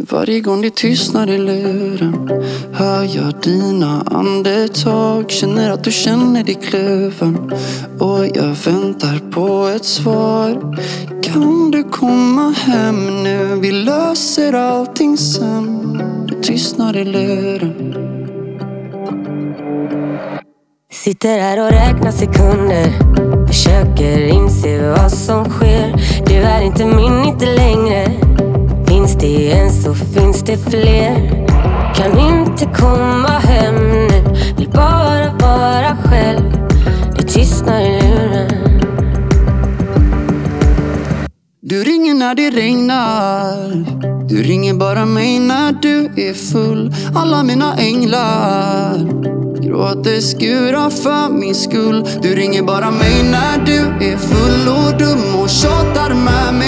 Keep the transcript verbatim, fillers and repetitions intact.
Varje gång det tystnar i luren hör jag dina andetag. Känner att du känner dig kluven och jag väntar på ett svar. Kan du komma hem nu? Vi löser allting sen. Det tystnar i luren. Sitter här och räknar sekunder, försöker inse vad som sker. Du är inte min, inte längre. Finns det en så finns det fler. Kan inte komma hem nu, vill bara vara själv. Det tystnar i luren. Du ringer när det regnar. Du ringer bara mig när du är full. Alla mina änglar gråter skura för min skull. Du ringer bara mig när du är full och dum och tjatar med mig.